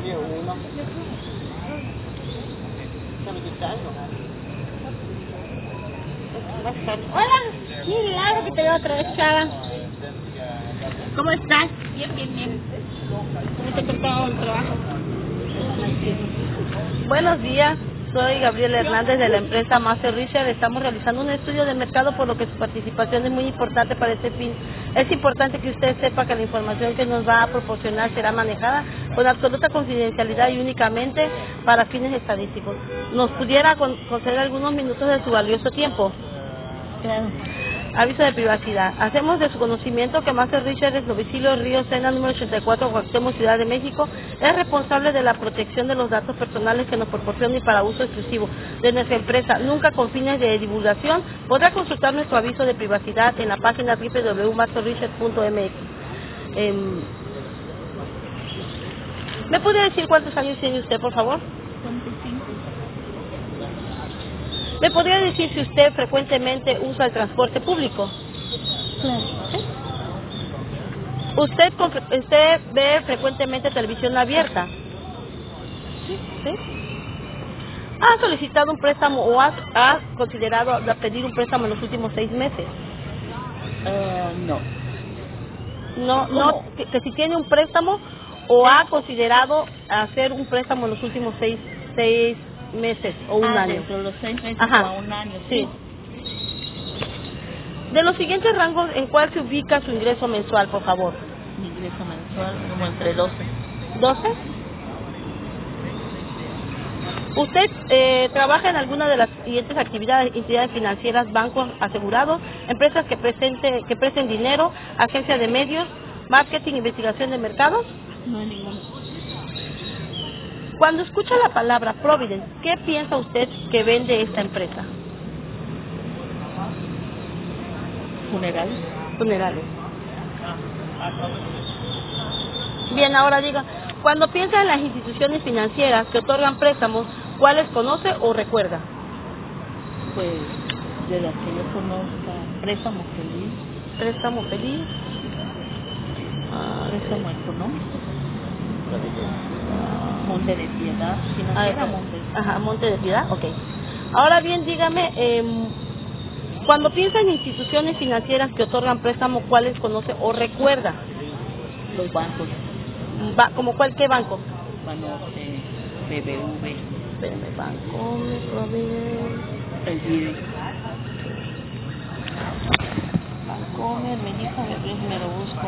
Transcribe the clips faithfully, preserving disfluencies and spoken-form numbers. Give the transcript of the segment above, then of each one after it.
Hola, sí, milagro que te veo otra vez, chava. ¿Cómo estás? Bien, bien, bien. ¿Cómo te ha tocado el trabajo? Buenos días, soy Gabriela Hernández de la empresa Master Research. Estamos realizando un estudio de mercado, por lo que su participación es muy importante para este fin. Es importante que usted sepa que la información que nos va a proporcionar será manejada con absoluta confidencialidad y únicamente para fines estadísticos. ¿Nos pudiera con- conceder algunos minutos de su valioso tiempo? Claro. Aviso de privacidad. Hacemos de su conocimiento que Master Research es domicilio Río Sena número ochenta y cuatro, Cuauhtémoc, Ciudad de México, es responsable de la protección de los datos personales que nos proporciona y para uso exclusivo de nuestra empresa, nunca con fines de divulgación. Podrá consultar nuestro aviso de privacidad en la página doble u doble u doble u punto master research punto m x. Eh, ¿Me puede decir cuántos años tiene usted, por favor? veinticinco. ¿Me podría decir si usted frecuentemente usa el transporte público? Claro. ¿Usted, con fre- usted ve frecuentemente televisión abierta? ¿Sí? ¿Ha solicitado un préstamo o ha, ha considerado la- pedir un préstamo en los últimos seis meses? Uh, no. No, no, ¿Cómo? que, que si tiene un préstamo o ha considerado hacer un préstamo en los últimos seis, seis meses o un ah, año. dentro de los seis meses Ajá. o a un año, Sí. sí. De los siguientes rangos, ¿en cuál se ubica su ingreso mensual, por favor? Mi ingreso mensual como entre doce. ¿doce? ¿Usted eh, trabaja en alguna de las siguientes actividades, entidades financieras, bancos asegurados, empresas que, presente, que presten dinero, agencias de medios, marketing, investigación de mercados? No hay ninguno. Cuando escucha la palabra Providence, ¿qué piensa usted que vende esta empresa? Funeral. Funerales. Bien, ahora diga, cuando piensa en las instituciones financieras que otorgan préstamos, ¿cuáles conoce o recuerda? Pues de las que yo conozca, Préstamo Feliz, Préstamo Feliz. Ah, Préstamo Económico, Monte de Piedad, ah, Financiera Monte. ajá, Monte de Piedad, ok. Ahora bien, dígame, eh, cuando piensa en instituciones financieras que otorgan préstamo, ¿cuáles conoce o recuerda? Los bancos, Va, ¿como cuál, qué banco? Banorte, B B V, Espérame, Banco, Providence, el B I D. Bancomer, me dijo, me lo busco.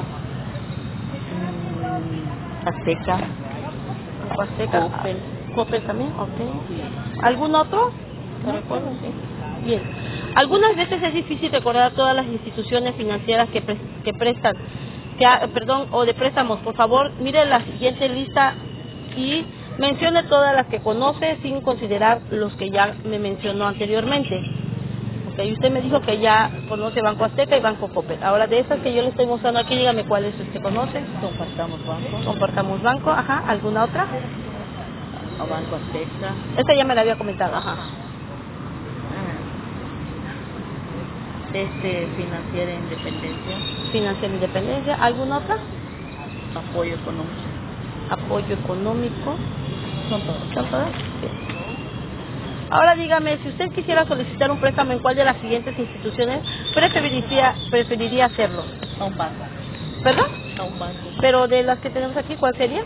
Mm, Azteca, Banco Azteca, Coppel. Coppel también, ok. Sí. ¿Algún otro? No ¿No recuerdo, recuerdo? sí. Bien. Algunas veces es difícil recordar todas las instituciones financieras que, pre- que prestan, que, ha- perdón, o de préstamos. Por favor, mire la siguiente lista y mencione todas las que conoce sin considerar los que ya me mencionó anteriormente. Ok, usted me dijo que ya conoce Banco Azteca y Banco Coppel. Ahora, de esas que yo le estoy mostrando aquí, dígame cuáles usted conoce. Compartamos Banco, Compartamos Banco, ajá. ¿Alguna otra? a Banco Azteca, Esta ya me la había comentado, ajá. este Financiera Independencia, Financiera Independencia. ¿Alguna otra? Apoyo Económico, Apoyo económico. son todos. ¿Son todas? Sí. Ahora dígame, si usted quisiera solicitar un préstamo, ¿en cuál de las siguientes instituciones preferiría, preferiría hacerlo? A un banco, ¿Perdón? a un banco. Pero de las que tenemos aquí, ¿cuál sería?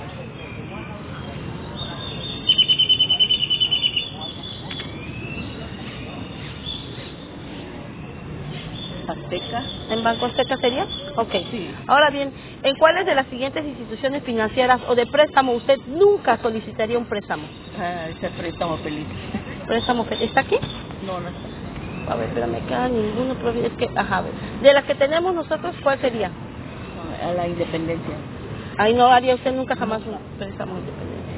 Azteca, ¿En Banco Azteca sería? Ok. sí. Ahora bien, ¿en cuáles de las siguientes instituciones financieras o de préstamo usted nunca solicitaría un préstamo? Ah, ese Préstamo Feliz. ¿Préstamo que está aquí? No, no está. A ver, pero me queda ninguno, pero es que, ajá, a ver. De las que tenemos nosotros, ¿cuál sería? A la Independencia. Ahí no haría usted nunca jamás un préstamo independiente.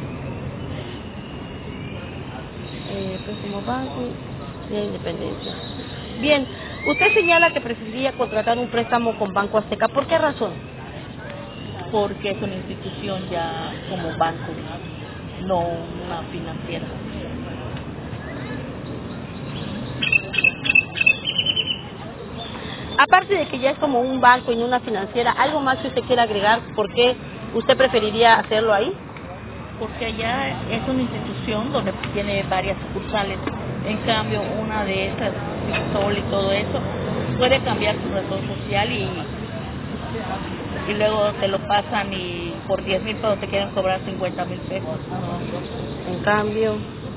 Eh, préstamo banco y de independencia. Bien, usted señala que preferiría contratar un préstamo con Banco Azteca. ¿Por qué razón? Porque es una institución ya como banco, no una financiera. Aparte de que ya es como un banco y no una financiera, ¿algo más que usted quiera agregar? ¿Por qué usted preferiría hacerlo ahí? porque allá es una institución donde tiene varias sucursales. En cambio, una de esas, Sol y todo eso, puede cambiar su razón social y, y luego te lo pasan y por diez mil pesos te quieren cobrar cincuenta mil pesos. En cambio,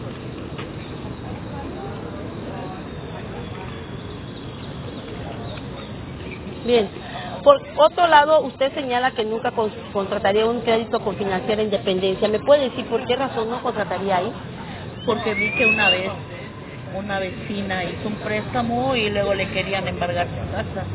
bien. Por otro lado, usted señala que nunca con, contrataría un crédito con Financiera Independencia. ¿Me puede decir por qué razón no contrataría ahí? Porque vi que una vez una vecina hizo un préstamo y luego le querían embargar su casa.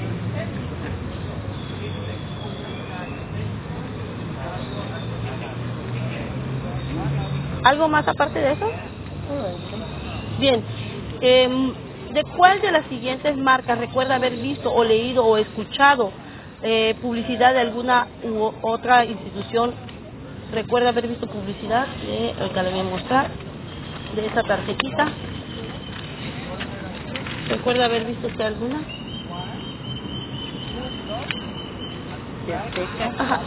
¿Algo más aparte de eso? Bien. Eh, ¿De cuál de las siguientes marcas recuerda haber visto o leído o escuchado eh, publicidad de alguna u otra institución? ¿Recuerda haber visto publicidad? De, ahorita le voy a mostrar. De esa tarjetita. ¿Recuerda haber visto usted alguna? ¿De Azteca? Ajá.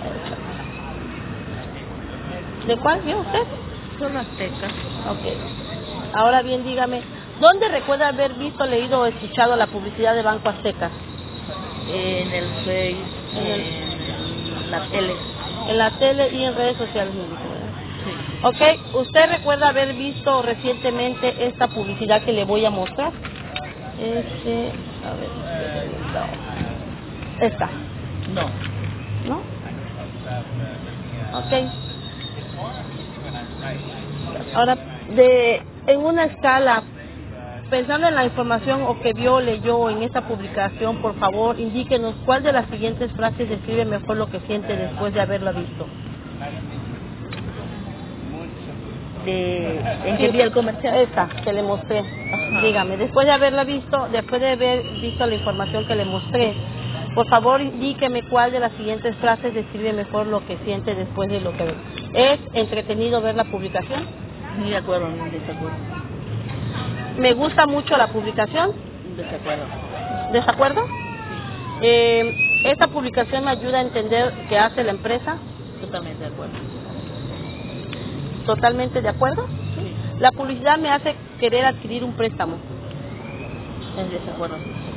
¿De cuál vio usted? Son Azteca. Ok. Ahora bien, dígame, ¿dónde recuerda haber visto, leído o escuchado la publicidad de Banco Azteca? En el Face, En, el, en la tele. En la tele y en redes sociales. Sí. Ok, ¿usted recuerda haber visto recientemente esta publicidad que le voy a mostrar? Este, a ver, no. Esta. No. ¿No? Ok. Ahora, de, en una escala, pensando en la información o que vio, leyó en esta publicación, por favor, indíquenos cuál de las siguientes frases describe mejor lo que siente después de haberla visto. De, ¿En qué vía el comercial? Esta, que le mostré. Ajá. Dígame, después de haberla visto, después de haber visto la información que le mostré, por favor indíqueme cuál de las siguientes frases describe mejor lo que siente después de lo que ve. ¿Es entretenido ver la publicación? Ni de acuerdo, ni desacuerdo. ¿Me gusta mucho la publicación? Desacuerdo. ¿Desacuerdo? Sí. Eh, ¿Esta publicación me ayuda a entender qué hace la empresa? Totalmente de acuerdo. ¿Totalmente de acuerdo? Sí. ¿La publicidad me hace querer adquirir un préstamo? En desacuerdo.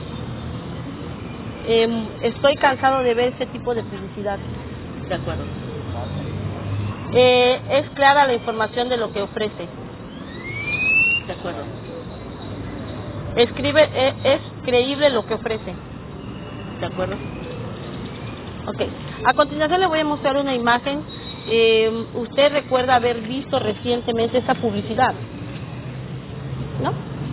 Eh, estoy cansado de ver este tipo de publicidad. De acuerdo. Eh, ¿Es clara la información de lo que ofrece? De acuerdo. Escribe, eh, ¿Es creíble lo que ofrece? De acuerdo. Ok. A continuación le voy a mostrar una imagen. Eh, ¿Usted recuerda haber visto recientemente esta publicidad? ¿No?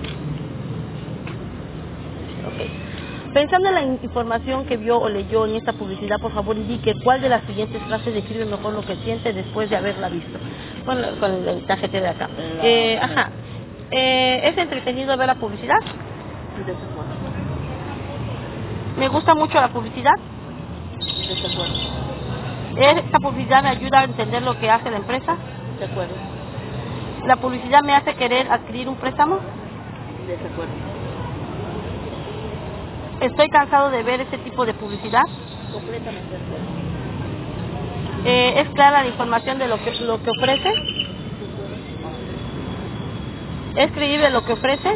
Ok. Pensando en la información que vio o leyó en esta publicidad, por favor indique cuál de las siguientes frases describe mejor lo que siente después de haberla visto. Con, la, con el tarjeta de acá. Eh, ajá. Eh, ¿Es entretenido ver la publicidad? Desacuerdo. ¿Me gusta mucho la publicidad? Desacuerdo. ¿Esta publicidad me ayuda a entender lo que hace la empresa? De acuerdo. ¿La publicidad me hace querer adquirir un préstamo? Desacuerdo. ¿Estoy cansado de ver este tipo de publicidad? Completamente de acuerdo. Eh, ¿Es clara la información de lo que, lo que ofrece? ¿Es creíble lo que ofrece?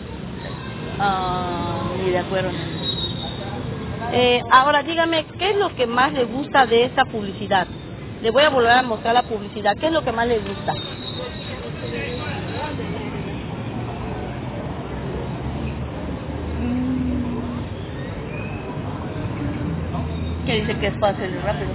Uh, ni de acuerdo. Eh, ahora dígame, ¿qué es lo que más le gusta de esta publicidad? Le voy a volver a mostrar la publicidad. ¿Qué es lo que más le gusta? Que dice que es fácil y rápido.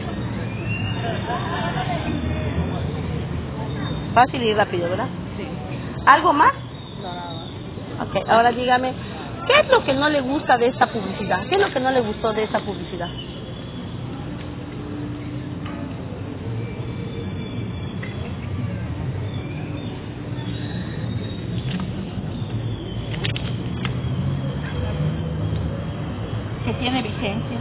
Fácil y rápido, ¿verdad? Sí. ¿Algo más? No, nada más. Ok, ahora dígame, ¿qué es lo que no le gusta de esta publicidad? ¿Qué es lo que no le gustó de esta publicidad? Que tiene vigencia.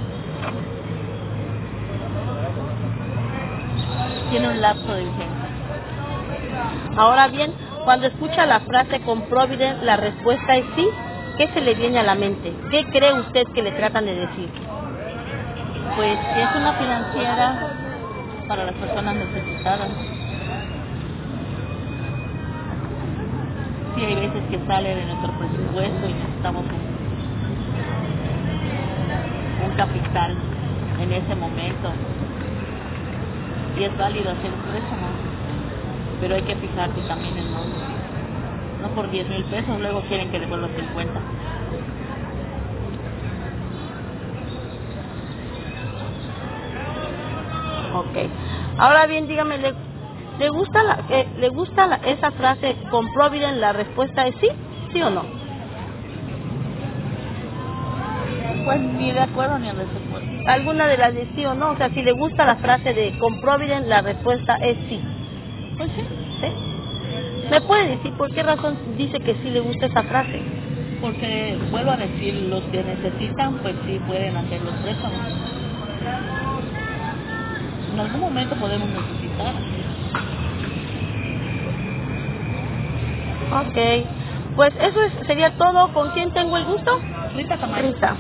Tiene un lapso de vigencia. Ahora bien, cuando escucha la frase con Provident, la respuesta es sí. ¿Qué se le viene a la mente? ¿Qué cree usted que le tratan de decir? Pues que es una financiera para las personas necesitadas. Sí, hay veces que sale de nuestro presupuesto y necesitamos un, un capital en ese momento. Y es válido hacer un préstamo, pero hay que fijarte también el monto. No por diez mil pesos, luego quieren que devuelva cincuenta. Ok. Ahora bien, dígame, ¿le, le gusta la, eh, le gusta la, esa frase con Provident? La respuesta es sí, sí o no. Pues ni de acuerdo ni en desacuerdo. Alguna de las de sí o no, o sea, si le gusta la frase de con Provident, la respuesta es sí. Pues sí. ¿Sí? ¿Me puede decir por qué razón dice que sí le gusta esa frase? Porque, vuelvo a decir, los que necesitan, pues sí pueden hacer los préstamos. En algún momento podemos necesitar. Ok, pues eso es, sería todo. ¿Con quién tengo el gusto? Rita Tamayo. Rita.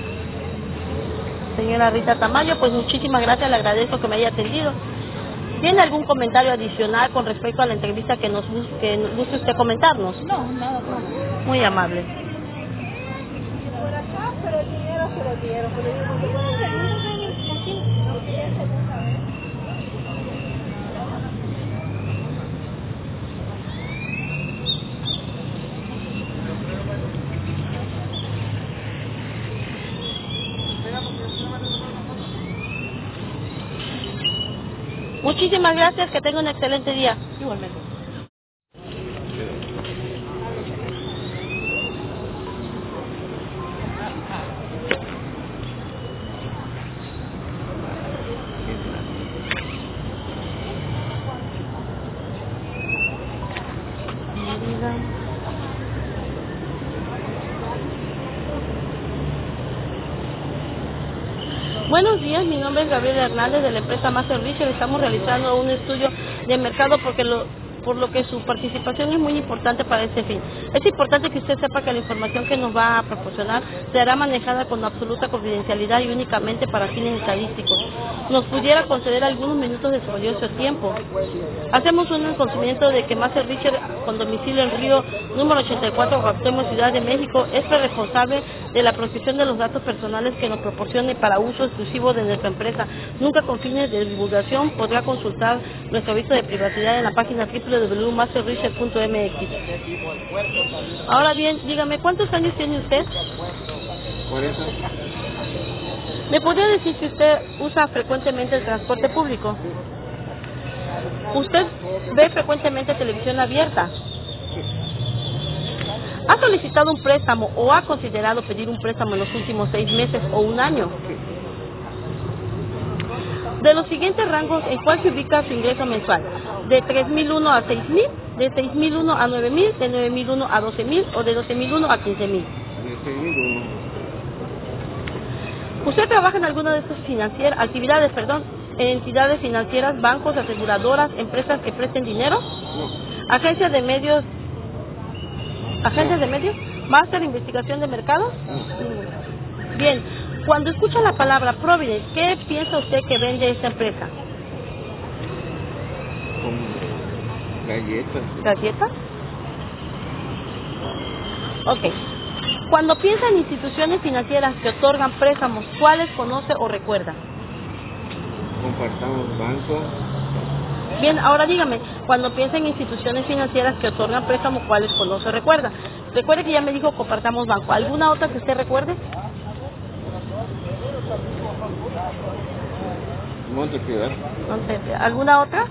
Señora Rita Tamayo, pues muchísimas gracias, le agradezco que me haya atendido. ¿Tiene algún comentario adicional con respecto a la entrevista que nos que nos guste usted comentarnos? No, nada, no. Muy amable. Por acá, pero el dinero se lo dieron. Pero yo digo, ¿qué pasa? Muchísimas gracias, que tenga un excelente día. Igualmente. Buenos días, mi nombre es Gabriel Hernández de la empresa Master Research. Estamos realizando un estudio de mercado porque lo, por lo que su participación es muy importante para este fin. Es importante que usted sepa que la información que nos va a proporcionar será manejada con absoluta confidencialidad y únicamente para fines estadísticos. Nos pudiera conceder algunos minutos de su valioso tiempo. Hacemos un reconocimiento de que Master Research, con domicilio en Río número ochenta y cuatro, Cuauhtémoc, Ciudad de México, es responsable de la protección de los datos personales que nos proporcione para uso exclusivo de nuestra empresa. Nunca con fines de divulgación. Podrá consultar nuestro aviso de privacidad en la página doble u doble u doble u punto master research punto m x. Ahora bien, dígame, ¿cuántos años tiene usted? cuarenta. ¿Me podría decir si usted usa frecuentemente el transporte público? ¿Usted ve frecuentemente televisión abierta? ¿Ha solicitado un préstamo o ha considerado pedir un préstamo en los últimos seis meses o un año? De los siguientes rangos, ¿en cuál se ubica su ingreso mensual? ¿De tres mil uno a seis mil? ¿De seis mil uno a nueve mil? ¿De nueve mil uno a doce mil? ¿O de doce mil uno a quince mil? De seis mil uno. ¿Usted trabaja en alguna de estas financieras, actividades, perdón, entidades financieras, bancos, aseguradoras, empresas que presten dinero? No. ¿Agencias de medios? ¿Agencias de medios? ¿Máster investigación de mercados? No. Bien, cuando escucha la palabra Provident, ¿qué piensa usted que vende esta empresa? Con galletas. ¿Galletas? Ok. Cuando piensa en instituciones financieras que otorgan préstamos, ¿cuáles conoce o recuerda? Compartamos banco. Bien, ahora dígame, cuando piensa en instituciones financieras que otorgan préstamos, ¿cuáles conoce o recuerda? Recuerde que ya me dijo compartamos banco. ¿Alguna otra que usted recuerde? Montepiedad. Entonces, ¿alguna otra?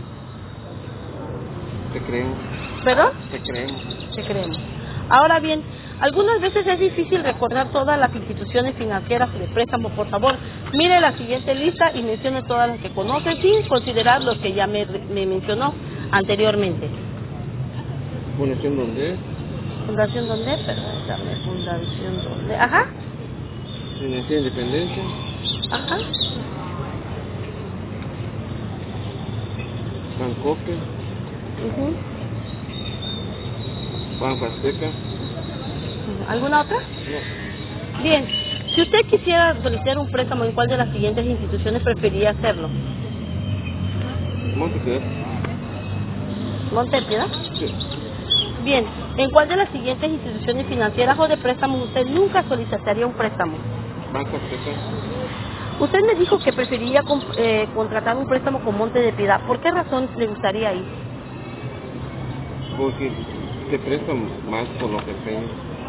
Te creemos. ¿Perdón? Te creemos. ¿Qué creemos? Ahora bien, algunas veces es difícil recordar todas las instituciones financieras de préstamo. Por favor, mire la siguiente lista y mencione todas las que conoce sin considerar los que ya me, me mencionó anteriormente. Fundación donde. Fundación ¿dónde? Permítame, Fundación ¿dónde? Ajá, Financiera Independencia. ajá, Bancoque. ujú. Banco Azteca. ¿Alguna otra? No. Bien, si usted quisiera solicitar un préstamo, ¿en cuál de las siguientes instituciones preferiría hacerlo? Montepiedad. ¿Montepiedad? Sí. Bien, ¿en cuál de las siguientes instituciones financieras o de préstamos usted nunca solicitaría un préstamo? Banco Azteca. Usted me dijo que preferiría con- eh, contratar un préstamo con Monte de Piedad. ¿Por qué razón le gustaría ir? Porque te prestan más por lo que tengo.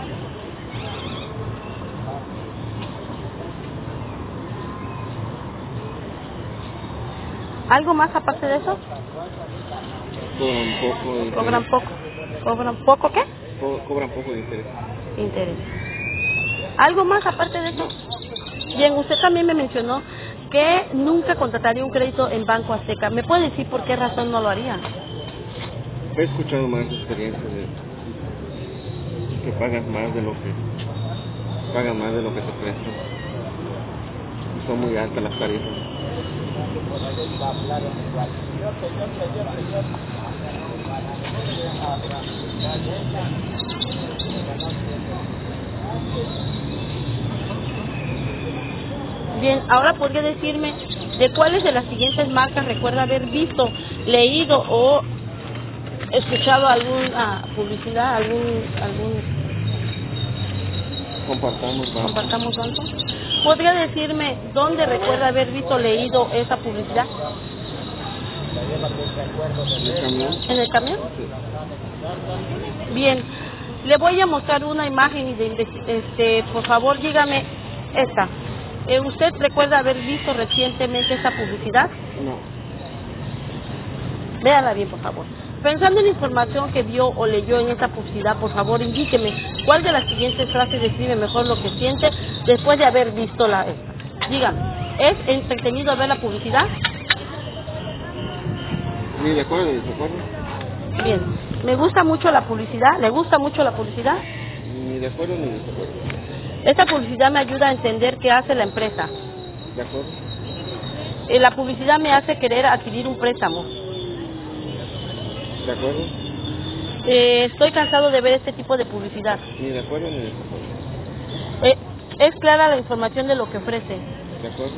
¿Algo más aparte de eso? Cobran poco de ¿Cobran interés. poco? ¿Cobran poco qué? Co- cobran poco de interés. Interés. ¿Algo más aparte de eso? Bien, usted también me mencionó que nunca contrataría un crédito en Banco Azteca. ¿Me puede decir por qué razón no lo haría? He escuchado más experiencias de que pagas más de lo que pagan más de lo que te prestan. Y son muy altas las tarifas. Bien, ahora podría decirme de cuáles de las siguientes marcas recuerda haber visto, leído o escuchado alguna publicidad, algún, algún Compartamos banco. compartamos banco. ¿Podría decirme dónde recuerda haber visto, leído esa publicidad? ¿En el camión? ¿En el camión? Sí. Bien, le voy a mostrar una imagen y de investi- este, por favor dígame esta. Eh, ¿Usted recuerda haber visto recientemente esta publicidad? No. Véala bien, por favor. Pensando en la información que vio o leyó en esta publicidad, por favor indíqueme cuál de las siguientes frases describe mejor lo que siente después de haber visto la esta. Dígame, ¿es entretenido ver la publicidad? Ni de acuerdo ni de acuerdo. Bien. ¿Me gusta mucho la publicidad? ¿Le gusta mucho la publicidad? Ni de acuerdo ni de acuerdo. Esta publicidad me ayuda a entender qué hace la empresa. ¿De acuerdo? Eh, La publicidad me hace querer adquirir un préstamo. ¿De acuerdo? Eh, estoy cansado de ver este tipo de publicidad. Ni de acuerdo ni de acuerdo. Eh, es clara la información de lo que ofrece. ¿De acuerdo?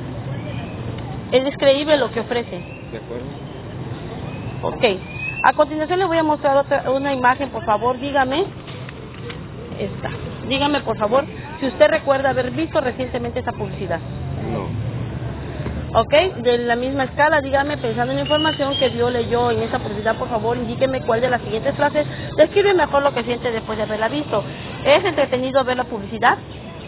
Es creíble lo que ofrece. ¿De acuerdo? Ok. A continuación le voy a mostrar otra, una imagen, por favor, dígame. Esta. Dígame, por favor, si usted recuerda haber visto recientemente esta publicidad. No. Ok, de la misma escala, dígame, pensando en la información que vio, leyó en esa publicidad, por favor, indíqueme cuál de las siguientes frases describe mejor lo que siente después de haberla visto. ¿Es entretenido ver la publicidad?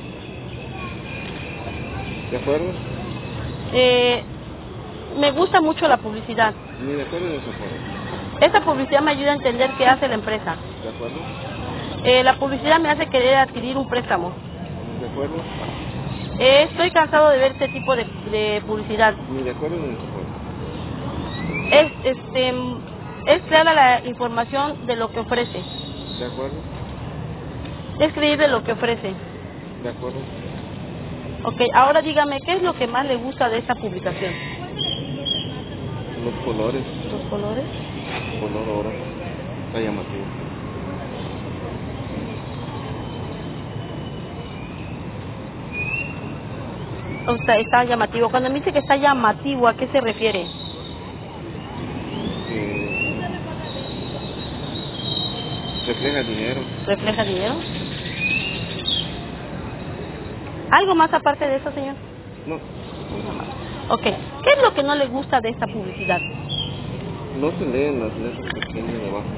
¿De acuerdo? Eh, me gusta mucho la publicidad. Ni de acuerdo ni de acuerdo. Esta publicidad me ayuda a entender qué hace la empresa. ¿De acuerdo? Eh, la publicidad me hace querer adquirir un préstamo. ¿De acuerdo? Eh, estoy cansado de ver este tipo de, de publicidad. Ni de acuerdo ni de acuerdo. Es, este, es clara la información de lo que ofrece. ¿De acuerdo? Es creíble lo que ofrece. ¿De acuerdo? Ok, ahora dígame, ¿qué es lo que más le gusta de esta publicación? Los colores. ¿Los colores? Color oro. Está llamativo. O sea, está llamativo. Cuando me dice que está llamativo, ¿a qué se refiere? Que refleja dinero. ¿Refleja dinero? ¿Algo más aparte de eso, señor? No. Ok, ¿qué es lo que no le gusta de esta publicidad? No se leen las letras pequeñas de abajo.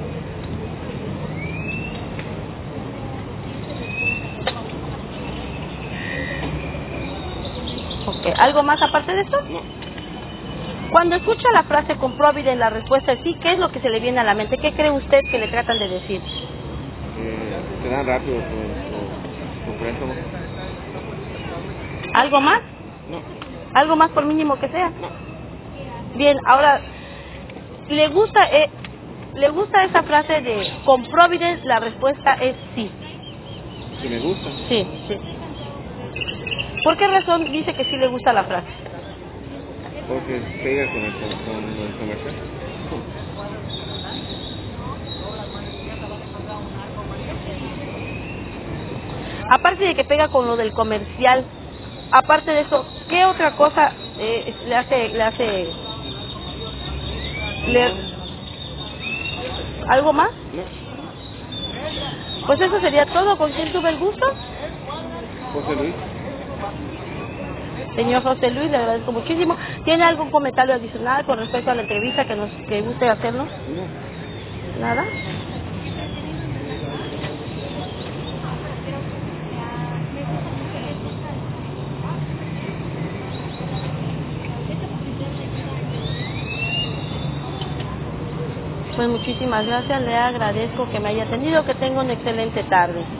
Ok, ¿algo más aparte de eso? No. Cuando escucha la frase con Providence, la respuesta es sí, ¿qué es lo que se le viene a la mente? ¿Qué cree usted que le tratan de decir? Eh, te dan rápido tu, tu, tu préstamo. ¿Algo más? No. ¿Algo más por mínimo que sea? No. Bien, ahora, ¿le gusta eh, le gusta esa frase de con Providence? La respuesta es sí. Si me gusta. Sí, sí. ¿Por qué razón dice que sí le gusta la frase? Porque pega con el, con el comercial. Aparte de que pega con lo del comercial, aparte de eso, ¿qué otra cosa eh, le hace, le hace, le- algo más? No. Pues eso sería todo. ¿Con quién tuve el gusto? José Luis. Señor José Luis, le agradezco muchísimo. ¿Tiene algún comentario adicional con respecto a la entrevista que nos que guste hacernos? No. ¿Nada? Pues muchísimas gracias, le agradezco que me haya atendido, que tenga una excelente tarde.